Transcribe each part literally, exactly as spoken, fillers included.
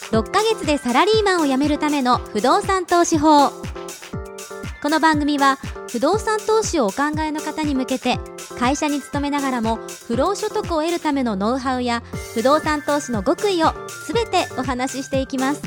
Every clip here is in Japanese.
ろっかげつでサラリーマンを辞めるための不動産投資法。この番組は不動産投資をお考えの方に向けて、会社に勤めながらも不労所得を得るためのノウハウや不動産投資の極意をすべてお話ししていきます。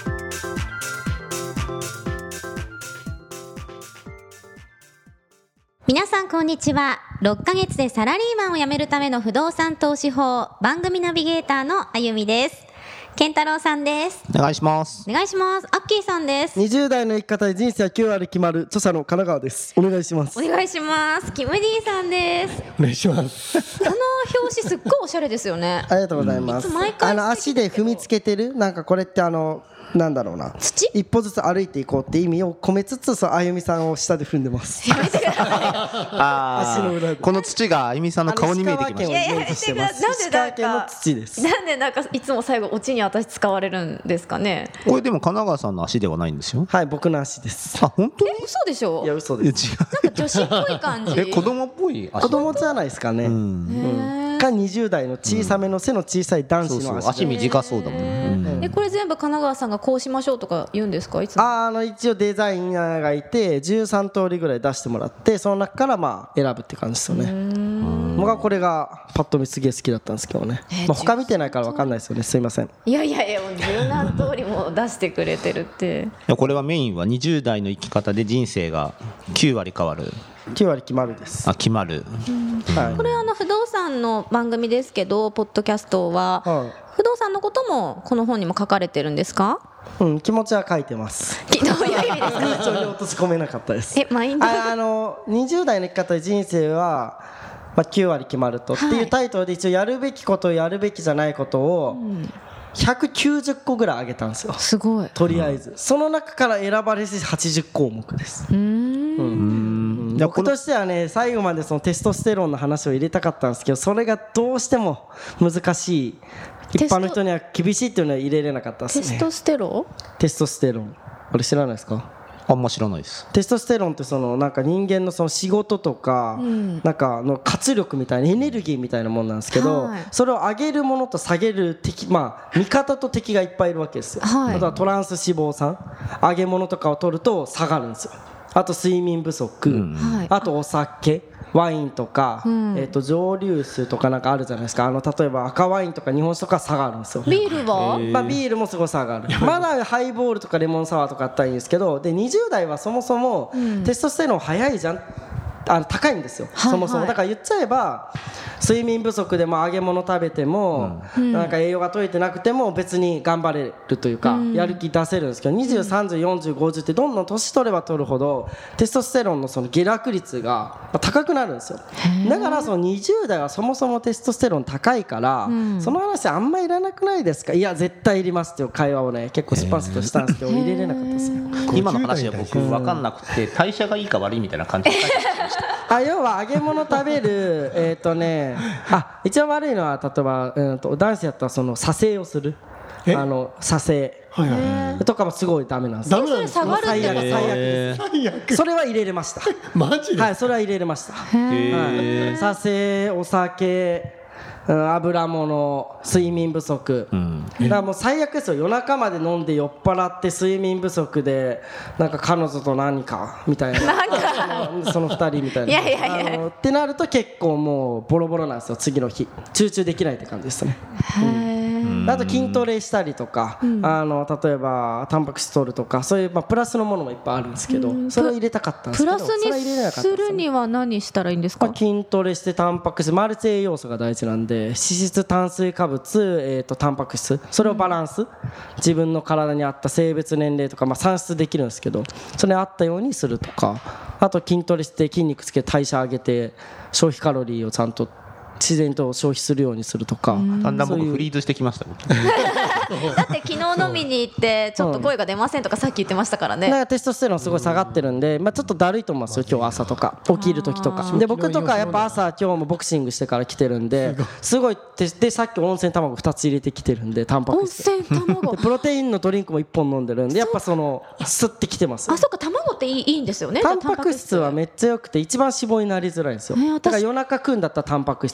皆さんこんにちは。ろっかげつでサラリーマンを辞めるための不動産投資法、番組ナビゲーターのあゆみです。健太郎さんです。 お願いします。 お願いします。アッキーさんです。 にじゅう代の生き方で人生はきゅうわり決まる、著者の神奈川です。お願いします。 お願いします。キムディさんです。 お願いします。 この表紙すっごいおしゃれですよね。 ありがとうございます。 いつ毎回あの足で踏みつけてる、なんかこれってあのなんだろうな、 土一歩ずつ歩いていこうって意味を込めつつ、そうあゆみさんを下で踏んでます。 やめてください。 あ足の裏でこの土があゆみさんの顔に見えてきました。 いやいややめてください。なんで石川県のなんか土です。 なんでなんかいつも最後オチに私使われるんですかね。 これでも神奈川さんの足ではないんですよ。 はい、僕の足です。 あ、本当に？ 嘘でしょ。 いや嘘いや違です。 なんか女子っぽい感じ。 う。え、子供っぽい足。 子供じゃないですかね。 ううんん。 へーかにじゅう代の小さめの背の小さい男そうそう。 子の足。 足短そうだもん。うんえ、これ全部神奈川さんがこうしましょうとか言うんですか、いつも。 ああの一応デザイナーがいてじゅうさん通りぐらい出してもらって、その中からまあ選ぶって感じですよね。僕はこれがパッと見すげえ好きだったんですけどね、 えーまあ、他見てないから分かんないですよね。すいません。 いやいやいや、もう十何通りも出してくれてるって。 いやこれはメインはにじゅう代の生き方で人生がきゅうわり変わる。 きゅうわり決まるです。 あ、決まる。 はいこれはあの不動産の番組ですけど、ポッドキャストははい不動産のこともこの本にも書かれてるんですか。 うん、気持ちは書いてます。 きどういう意味ですか。 空調に落とし込めなかったですえ、マインド。 ああのにじゅう代の生き方で人生は、まあ、きゅうわり決まるとっていうタイトルで、一応やるべきことやるべきじゃないことをひゃくきゅうじゅっこぐらい挙げたんですよ。 すごい。 とりあえずその中から選ばれてはちじゅっこうもくです。 うーん。 うん。じゃあこの僕としてはね、最後までそのテストステロンの話を入れたかったんですけど、それがどうしても難しい、一般の人には厳しいっていうのは入れれなかったですね。 テストステロ。 テストステロン、あれ知らないですか？ あんま知らないです。 テストステロンってそのなんか人間のその仕事とかなんかの活力みたいなエネルギーみたいなもんなんですけど、 はいそれを上げるものと下げる敵、まあ味方と敵がいっぱいいるわけですよ。 はいあとはトランス脂肪酸、揚げ物とかを取ると下がるんですよ。あと睡眠不足、 うんはいあとお酒、ワインとか、 んえーと蒸留酒とかなんかあるじゃないですか。あの例えば赤ワインとか日本酒とか下がるんですよ。 ビールは。 まあ、ビールもすごい下がる。まだハイボールとかレモンサワーとかあったらいいんですけど、でにじゅう代はそもそもテストステロン早いじゃん、あの高いんですよ、 はいそもそも。 はいだから言っちゃえば睡眠不足でも揚げ物食べても、なんか栄養が取れてなくても別に頑張れるというか、やる気出せるんですけど、にじゅう、さんじゅう、よんじゅう、ごじゅうってどんどん年取れば取るほどテストステロンのその下落率が高くなるんですよ。だからそのにじゅう代はそもそもテストステロン高いから、その話あんまいらなくないですか。いや絶対いりますっていう会話をね結構スパスとしたんですけど、入れれなかったですね。 今の話は僕分かんなくて、代謝がいいか悪いみたいな感じで書いてました。 あ、要は揚げ物食べるえっとね、あ、一番悪いのは例えば、うん、と男子やったらその射精をする、 えあの射精はいはいとかもすごいダメなんですよ。 ダメなんですか？ それ下がるって最悪最悪で最悪す。それは入れれました。 マジで？ はい、それは入れれました。 へはい、射精、お酒、うん、油物、睡眠不足、 んだからもう最悪ですよ。夜中まで飲んで酔っ払って睡眠不足でなんか彼女と何かみたいな、なんかそのふたりみたいな、 いやいやいやあのってなると結構もうボロボロなんですよ。次の日集中できないって感じですね。あと筋トレしたりとか、あの例えばタンパク質取るとか、そういう、まあ、プラスのものもいっぱいあるんですけど、それを入れたかったんですけど、 プラスそれは入れれなかったにすんですよるには何したらいいんですか。 まあ、筋トレしてタンパク質、マルチ栄養素が大事なんで、脂質、炭水化物、えーとタンパク質、それをバランス、自分の体に合った性別年齢とか、まあ、算出できるんですけど、それに合ったようにするとか、あと筋トレして筋肉つけて代謝上げて消費カロリーをちゃんと自然と消費するようにするとか。 だんだんそういう僕フリーズしてきました。 だって昨日飲みに行ってちょっと声が出ませんとかさっき言ってましたからね。 だからテストステロンすごい下がってるんで、まあ、ちょっとだるいと思いますよ今日朝とか起きる時とかで。僕とかやっぱ朝今日もボクシングしてから来てるんですごいで、でさっき温泉卵ふたつ入れてきてるんでタンパク温質泉卵でプロテインのドリンクもいっぽん飲んでるんで、やっぱその吸ってきてます。 あ、そっか、卵っていい、いいんですよね。 タンパク質はめっちゃ良くて一番脂肪になりづらいんですよ。 えー私だから夜中食うんだったらタンパク質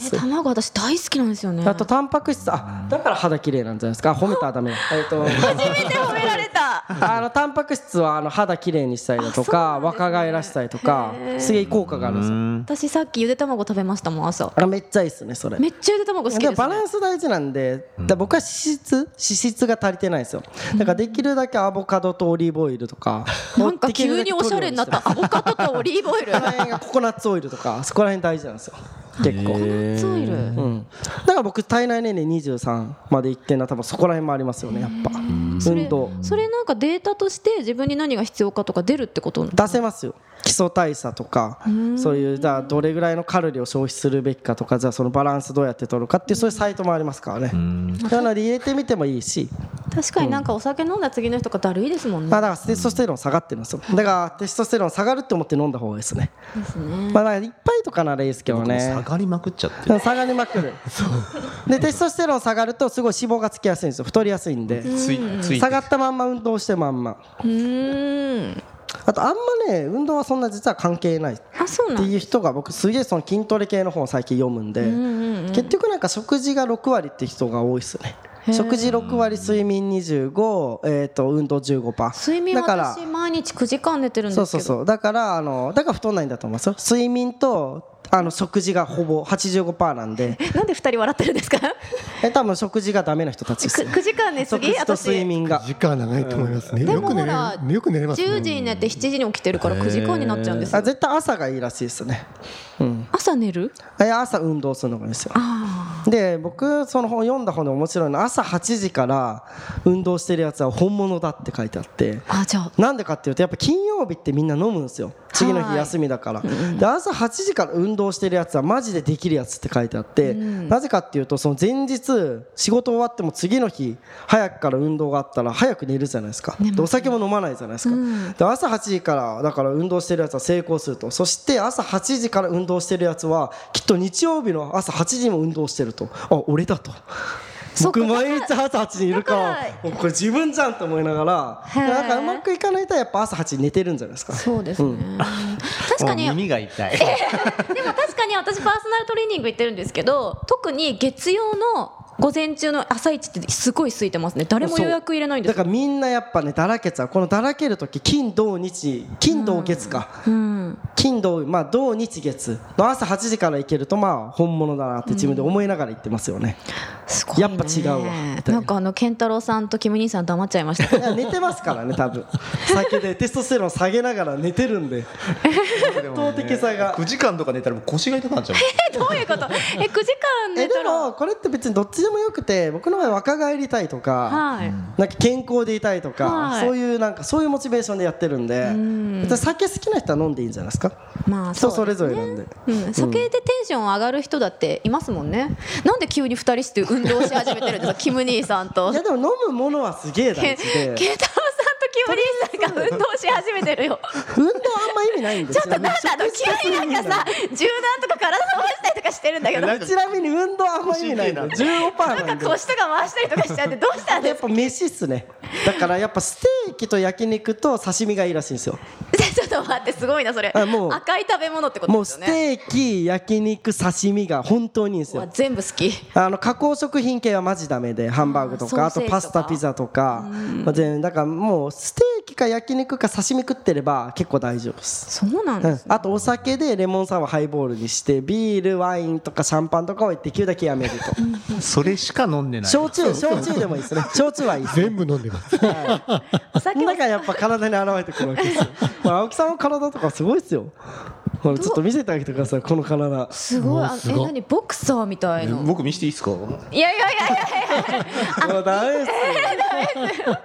です。 卵私大好きなんですよね。 あとタンパク質、あ、だから肌綺麗なんじゃないですか。褒めたらダメだ。えっと初めて褒められた。 あのタンパク質はあの肌綺麗にしたりだとか、若返らしたりとか、すげえ効果があるんですよ。 私さっきゆで卵食べましたもん朝。 あ、めっちゃいいですねそれ。 めっちゃゆで卵好きです、ね。 でもバランス大事なんで、だ僕は脂質脂質が足りてないんですよ。だからできるだけアボカドとオリーブオイルとか、 なんか急におしゃれになった。アボカドとオリーブオイル。 この辺がココナッツオイルとか、そこら辺大事なんですよ。結構。 ココナッツオイル。 うん。だから僕体内年齢にじゅうさんまでいってんのは多分そこら辺もありますよね。やっぱ運動。 それなんかデータとして自分に何が必要かとか出るってこと？ 出せますよ。基礎代謝とか、そういうじゃあどれぐらいのカロリーを消費するべきかとか、じゃあそのバランスどうやって取るかっていうそういうサイトもありますからね。なので入れてみてもいいし。 確かになんかお酒飲んだ次の日とかだるいですもんね。 まあだからテストステロン下がってるんですよ。だからテストステロン下がるって思って飲んだ方がいいですね。 ですね。 まあだからいっぱいとかならいいですけどね。 下がりまくっちゃってる。 下がりまくる。でテストステロン下がるとすごい脂肪がつきやすいんですよ。太りやすいんで。 ついつい下がったまんま運動してまんま。 うーん。 あとあんまね運動はそんな実は関係ないってあ、そうなん。 いう人が僕すげえその筋トレ系の本を最近読むんで、結局なんか食事がろくわりって人が多いですね。食事ろくわり、睡眠にじゅうご、えー、と運動 じゅうごパーセント。 睡眠だから私毎日くじかん寝てるんですけど。 そうそうそう。だからあのだから太んないんだと思いますよ。睡眠とあの食事がほぼ はちじゅうごパーセント なんで。 なんで二人笑ってるんですか？ え多分食事がダメな人たちですね。 くじかん寝すぎ？ 食事と睡眠が時間長いと思いますね。 でよく寝れもほらるよく寝れますね。 じゅうじに寝てしちじに起きてるからくじかんになっちゃうんですよ。 あ絶対朝がいいらしいですね。うん。 朝寝る？ いや朝運動するのがいいですよ。で僕その本読んだ本で面白いのは朝はちじから運動してるやつは本物だって書いてあって、 あ、じゃあなんでかっていうとやっぱ金曜日ってみんな飲むんですよ。次の日休みだから。で朝はちじから運動してるやつはマジでできるやつって書いてあって、なぜかっていうとその前日仕事終わっても次の日早くから運動があったら早く寝るじゃないですか。でお酒も飲まないじゃないですか。で朝はちじからだから運動してるやつは成功すると。そして朝はちじから運動してるやつはきっと日曜日の朝はちじも運動してると。あ、俺だと。僕毎日朝はちじにいるからこれ自分じゃんと思いながら、なんかうまくいかないとやっぱ朝はちじ寝てるんじゃないですか。 そうですね、うん、確かに耳が痛いでも確かに私パーソナルトレーニング行ってるんですけど、特に月曜の午前中の朝一ってすごい空いてますね。誰も予約入れないんですよ。 だからみんなやっぱねだらけちゃう。このだらける時金土日金土月か、うん、金土まあ土日月の朝はちじから行けるとまあ本物だなって自分で思いながら行ってますよね、 うん、すごいね。 やっぱ違うわ。 なんかあの健太郎さんとキム兄さん黙っちゃいました。 いや寝てますからね多分酒でテストステロン下げながら寝てるんで圧倒的さがくじかんとか寝たらもう腰が痛くなっちゃう。 えどういうこと？えくじかん寝たら。 えでもこれって別にどっちでもよくて、僕の場合若返りたいとか、はい、なんか健康でいたいとか、はい、そういうなんかそういうモチベーションでやってるんで、ん別に酒好きな人は飲んでいいんじゃないですか。まあそうですね、人それぞれなんで、 うん、酒でテンション上がる人だっていますもんね。なんで急に二人して運動し始めてるんですか？キム兄さんと。 いやでも飲むものはすげえ大事で、 ケンタロウさんとキム兄さんが運動し始めてるよ。 運動あんま意味ないんですよ。 ちょっとなんだあの急になんかさ柔軟とか体伸ばしたりとかしてるんだけど、 ちなみに運動あんま意味ないんだよ。 じゅうごパーセント ななんんか腰とか回したりとかしちゃってどうしたんですか？ やっぱ飯っすね。だからやっぱステーキと焼肉と刺身がいいらしいんですよ。 ちょっと待ってすごいなそれ。もう赤い食べ物ってことですよね。 もうステーキ焼肉刺身が本当にいいんですよ。 全部好き。 あの加工食品系はマジダメで、ハンバーグとかあとパスタピザとか、まあ、全だからもうステーキか焼肉か刺身食ってれば結構大丈夫です。 そうなんですね、 うん、あとお酒でレモンサワーハイボールにしてビールワインとかシャンパンとかをできるだけやめるとそれしか飲んでない。 焼酎焼酎でもいいですね。焼酎はいいです、ね、 全部飲んでます、 はい、お酒だからやっぱ体に現れてくるわけですよ。青木さんの体とかすごいですよ。ほらちょっと見せてあげてくださいこの体。 すごい。あえ何ボクサーみたいな。 僕見せていいですか？ いやいやいやいやいやもうダメですよ、 えー、ダメですよ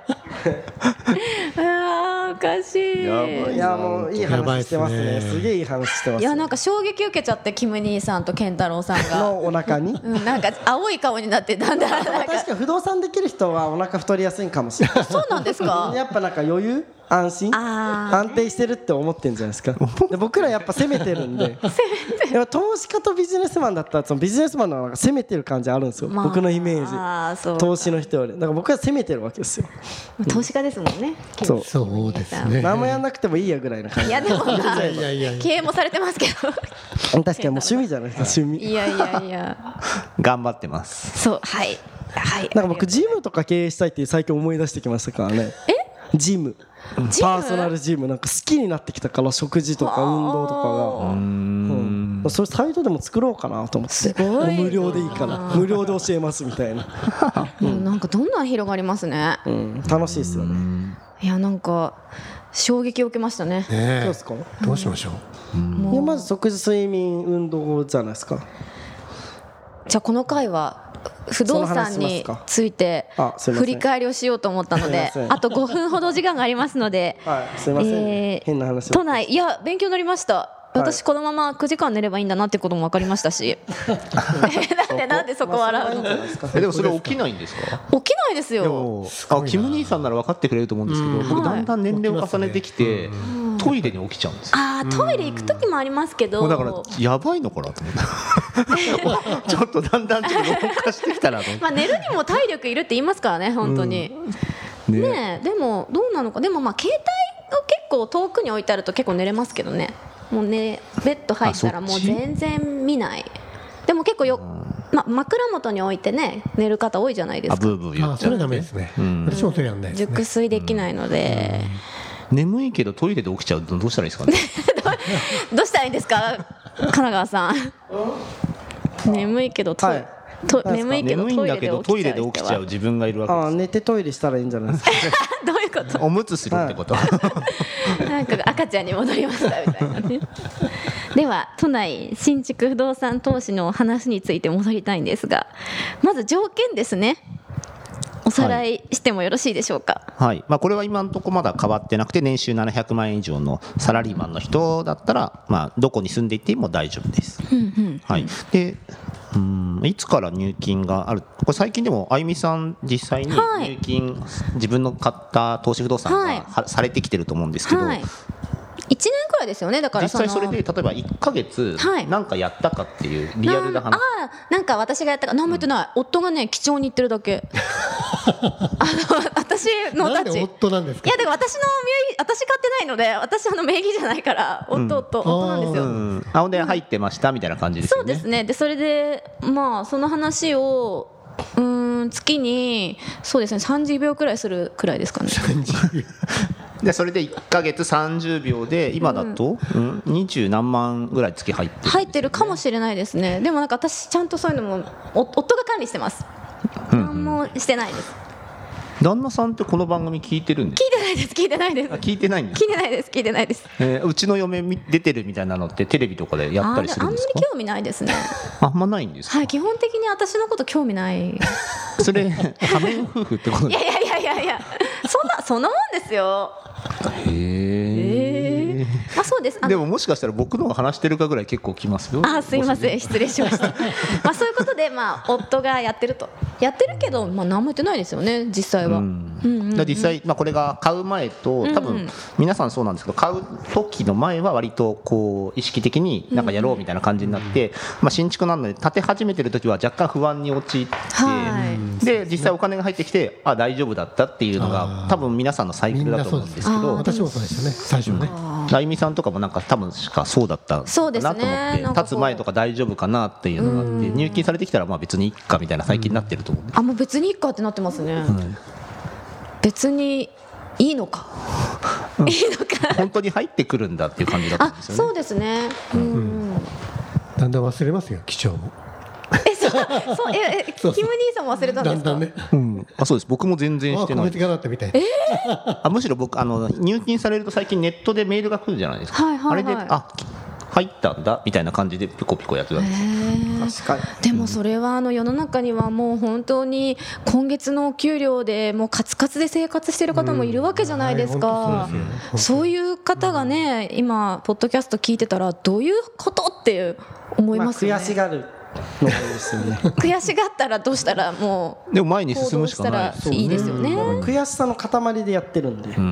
あーおかしい。 いやもういい話してますね。すげえいい話してます。 いやなんか衝撃受けちゃってキム兄さんと健太郎さんがのお腹に、 うん、なんか青い顔になってだんだんなんか確かに不動産できる人はお腹太りやすいかもしれない。 そうなんですか？ やっぱなんか余裕安心安定してるって思ってんじゃないですか。で僕らやっぱ攻めてるんで攻めてやっぱ投資家とビジネスマンだったらそのビジネスマンのなんか攻めてる感じあるんですよ、まあ、僕のイメージ。 あそう投資の人よりだから僕は攻めてるわけですよ。 投資家ですもんね。 そうそうですね。 何もやんなくてもいいやぐらいな感じ。 いやでもまあいやいやいや経営もされてますけど確かにもう趣味じゃないですか、趣味。 いやいやいや頑張ってます。 そうはいはいなんか僕ジムとか経営したいって最近思い出してきましたからね。えジムパーソナルジムなんか好きになってきたから、食事とか運動とかが、うん、それサイトでも作ろうかなと思って。無料でいいから無料で教えますみたいな、 うん、なんかどんどん広がりますね、 うん、楽しいですよね。 いやなんか衝撃を受けましたね。 ねえどうですか。 どうしましょう。 うん、いやまず食事睡眠運動じゃないですか。 じゃあこの回は不動産について振り返りをしようと思ったので、あとごふんほど時間がありますので、 はい、すいません、えー、変な話を。 都内いや勉強になりました。私このままくじかん寝ればいいんだなってことも分かりましたしなんでなんでそこ笑うの。 えでもそれ起きないんですか。 起きないですよ。 あキム兄さんなら分かってくれると思うんですけど、僕だんだん年齢を重ねてきてトイレに起きちゃうんですよ。 あトイレ行く時もありますけど、 だからやばいのかなと思ってちょっとだんだんちょっと老化してきたなと思って。 まあ寝るにも体力いるって言いますからね本当に、うんね、ねでもどうなのか。でもまあ携帯を結構遠くに置いてあると結構寝れますけどね。もうねベッド入ったらもう全然見ない。でも結構よ、ま、枕元に置いてね寝る方多いじゃないですか。 あブーブー言っちゃう。 あそれダメですね、うん、私もそれやんないですね。 熟睡できないので、 うん、眠いけどトイレで起きちゃうとどうしたらいいですかねどうしたらいいんですか神奈川さん眠いけどトイレ、はいと眠いけどトイレで起きちゃう自分がいるわけです。 あ寝てトイレしたらいいんじゃないですかどういうこと。 おむつするってこと、 はい、なんか赤ちゃんに戻りましたみたいなねでは都内新築不動産投資の話について戻りたいんですが、まず条件ですね。おさらいしてもよろしいでしょうか。 はい、まあ、これは今のところまだ変わってなくて、年収ななひゃくまんえん以上のサラリーマンの人だったら、まあ、どこに住んでいても大丈夫です、うんうんはい、でうんいつから入金がある。これ最近でもあゆみさん実際に入金、はい、自分の買った投資不動産が、はい、されてきてると思うんですけど、はいいちねんくらいですよね。だから実際それで例えばいっかげつ何かやったかっていうリアルな話、 はい、あなんか私がやったか何も言ってない、うん、夫がね記帳に行ってるだけあの私のたち。 なんで夫なんですか。 いやだから私の私買ってないので、私あの名義じゃないから夫、うん、夫, 夫なんですよ。 うんあほんで入ってましたみたいな感じですよね。 そうですね。でそれでまあその話をうーん月にそうですねさんじゅうびょうくらいするくらいですかね。 さんじゅうびょうでそれでいっかげつさんじゅうびょうで今だと、うんうん、にじゅうなんまんぐらい月入ってるんですよね。入ってるかもしれないですね。でもなんか私ちゃんとそういうのも夫が管理してます、うんうん、何もしてないです。 旦那さんってこの番組聞いてるんですか。 聞いてないです聞いてないです聞いてないんです聞いてないです聞いてないです、 えー、うちの嫁出てるみたいなのってテレビとかでやったりするんですか。 あんまり興味ないですねあんまないんですか。 はい基本的に私のこと興味ないそれ仮面夫婦ってこと。 いやいやいやいやいやそんなそんなもんですよ。 へえ。 あそうです。 でももしかしたら僕のが話してるかぐらい結構来ますよ。 あすいません失礼しましたまあそういうことでまあ夫がやってるとやってるけどまあ何も言ってないですよね実際は。うんうんうんうん、だ実際まあこれが買う前と多分皆さんそうなんですけど、買う時の前は割とこう意識的になんかやろうみたいな感じになって、まあ新築なので建て始めてる時は若干不安に陥って、はい、で実際お金が入ってきてあ大丈夫だったっていうのが多分皆さんのサイクルだと思うんですけど、 私もそうでしたね最初ね。 あゆみさんとかもなんか多分しかそうだったなと思って、ね、立つ前とか大丈夫かなっていうのがあって入金されてきたらまあ別にいっかみたいな最近になってると思うんです。 あもう別にいっかってなってますね、うん、別にいいのかいいのか本当に入ってくるんだっていう感じだったんですよね。 あそうですね、うんうん、 だんだん忘れますよ記帳もえそうそうええキム兄さんも忘れたんですか。だんだんね、 うん、あそうです僕も全然してない。 えー、 あむしろ僕あの入金されると最近ネットでメールが来るじゃないですか、はいはいはい、あれであ入ったんだみたいな感じでピコピコやってたんですよ。 確かに。でもそれはあの世の中にはもう本当に今月のお給料でもうカツカツで生活している方もいるわけじゃないですか、うんはい、そういう方がね今ポッドキャスト聞いてたらどういうことって思いますよね、 まあ、悔しがるのがいいですよね悔しがったらどうしたらもうでも前に進むしかない行動したらいいですよね。 悔しさの塊でやってるんで、 うん、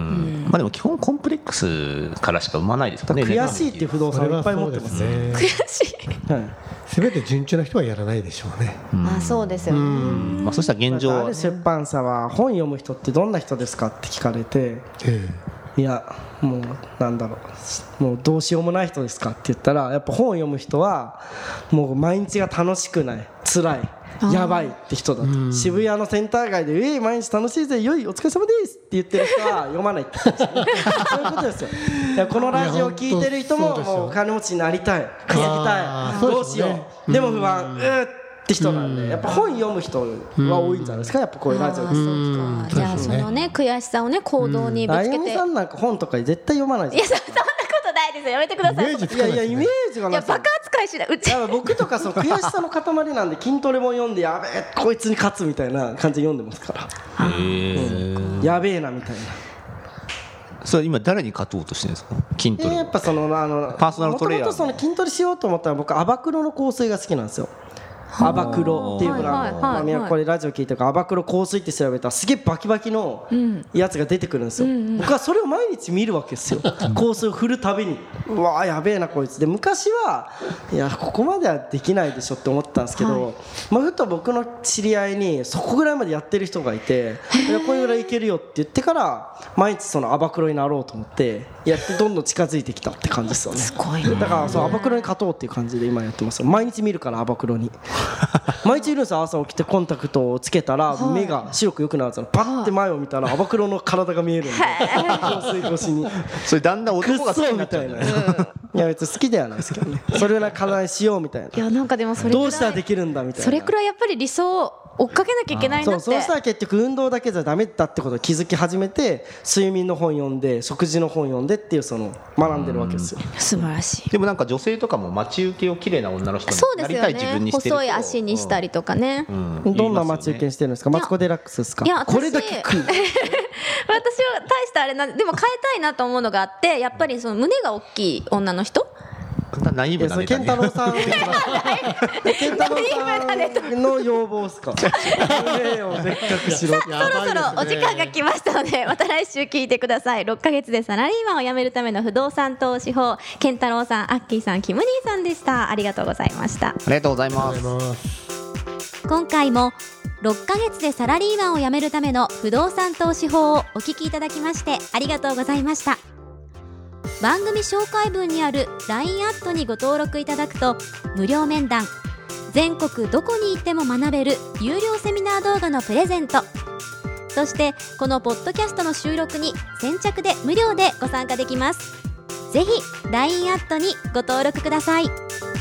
まあでも基本コンプレックスからしか生まないですかね。 悔しいっていう不動産をいっぱい持ってますね。 悔しい、 はい、 全て順調な人はやらないでしょうね。 うん、 あそうですよね、 まあ、そしたら現状ある出版社は本読む人ってどんな人ですかって聞かれて、 えいやもうなんだろうもうどうしようもない人ですかって言ったら、やっぱ本を読む人はもう毎日が楽しくない辛いやばいって人だと。渋谷のセンター街で「えい毎日楽しいぜよいお疲れ様です」って言ってる人は読まないって言ってましたねそういうことですよ。いやこのラジオ聞いてる人ももうお金持ちになりたい稼ぎたいどうしようでも不安うーって人なんで、やっぱ本読む人は多いんじゃないですか、やっぱこういうラジオです。 あじゃあそのね悔しさをね行動にぶつけて、 あゆみさんなんか本とか絶対読まないいやそそんなことないですよ、やめてください。 イメージついかないですねやいやイメージがないいやバカ扱いしないうちいや僕とかその悔しさの塊なんで筋トレも読んでやべえこいつに勝つみたいな感じで読んでますから、 へーやべえなみたいな。 それ今誰に勝とうとしてるんですか、筋トレ。 でやっぱそのあのパーソナルトレーナーもともとその筋トレしようと思ったら僕アバクロの香水が好きなんですよ。アバクロっていうブランド、 はいはいはいまあみんなこれラジオ聞いてるからアバクロ香水って調べたらすげえバキバキのやつが出てくるんですよ、僕はそれを毎日見るわけですよ香水を振るたびにうわーやべえなこいつで、昔はいやここまではできないでしょって思ってたんですけど、まあ、ふと僕の知り合いにそこぐらいまでやってる人がいていやこれぐらいいけるよって言ってから毎日そのアバクロになろうと思ってやってどんどん近づいてきたって感じですよね。 すごいね。 だからそうアバクロに勝とうっていう感じで今やってますよ。毎日見るからアバクロに毎日いるんですよ。朝起きてコンタクトをつけたら目が白く良くなるんですよ。パッて前を見たらアバクロの体が見えるんで香水越しにそれだんだんくっ男が好きそになっちゃうみたいな、いや別に好きではないですけどね、それを体にしようみたいないやなんかでもそれくらいどうしたらできるんだみたいな、 それくらいやっぱり理想を追っかけなきゃいけないなって。 そうそうしたら結局運動だけじゃダメだってことを気づき始めて睡眠の本読んで食事の本読んでっていうその学んでるわけですよ。 素晴らしい。 でもなんか女性とかも待ち受けを綺麗な女の人そうですよになりたい自分ね。 にしてると細い足にしたりとかね、 うんうんどんな待ち受けにしてるんですか。マツコ・デラックスですか。 いや私これだけ食う私は大したあれなんで、でも変えたいなと思うのがあって、やっぱりその胸が大きい女の人、 ナイーブなネタね。 健太郎さん健太郎さんの要望ですか。胸をでっかくしろ。 そろそろお時間が来ましたので、また来週聞いてください。ろっかげつでサラリーマンを辞めるための不動産投資法、健太郎さん、アッキーさん、キム兄さんでした。ありがとうございました。 ありがとうございます。 今回もろっかげつでサラリーマンを辞めるための不動産投資法をお聞きいただきましてありがとうございました。番組紹介文にある ライン アットにご登録いただくと無料面談、全国どこに行っても学べる有料セミナー動画のプレゼント、そしてこのポッドキャストの収録に先着で無料でご参加できます。ぜひ ライン アットにご登録ください。